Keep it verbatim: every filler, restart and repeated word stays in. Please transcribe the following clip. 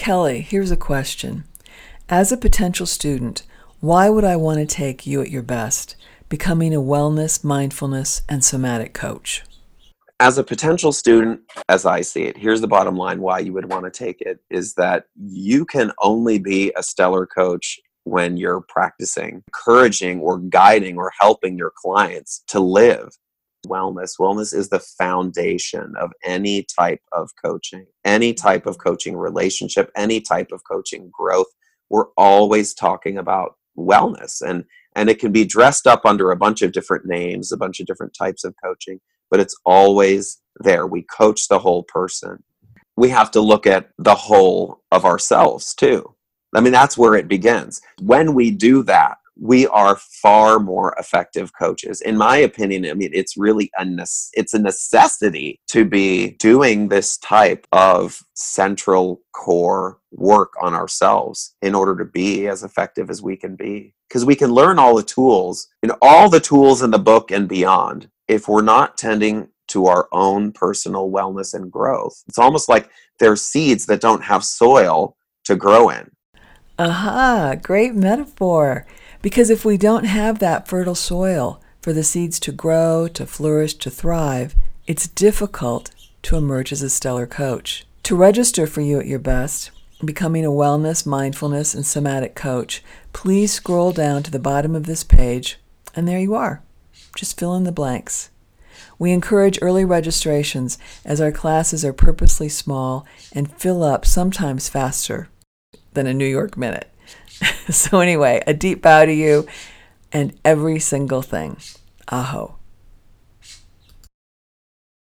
Kelly, here's a question. As a potential student, why would I want to take You at Your Best, Becoming a Wellness, Mindfulness, and Somatic Coach? As a potential student, as I see it, here's the bottom line why you would want to take it, is that you can only be a stellar coach when you're practicing, encouraging or guiding or helping your clients to live wellness. Wellness is the foundation of any type of coaching, any type of coaching relationship, any type of coaching growth. We're always talking about wellness, and and it can be dressed up under a bunch of different names, a bunch of different types of coaching, but it's always there. We coach the whole person. We have to look at the whole of ourselves too. I mean, that's where it begins. When we do that, we are far more effective coaches. In my opinion, I mean, it's really a ne- it's a necessity to be doing this type of central core work on ourselves in order to be as effective as we can be. Because we can learn all the tools, you know, all the tools in the book and beyond. If we're not tending to our own personal wellness and growth, it's almost like there's seeds that don't have soil to grow in. Aha, great metaphor. Because if we don't have that fertile soil for the seeds to grow, to flourish, to thrive, it's difficult to emerge as a stellar coach. To register for You at Your Best, Becoming a Wellness, Mindfulness, and Somatic Coach, please scroll down to the bottom of this page, and there you are. Just fill in the blanks. We encourage early registrations as our classes are purposely small and fill up sometimes faster than a New York minute. So anyway, a deep bow to you and every single thing. Aho.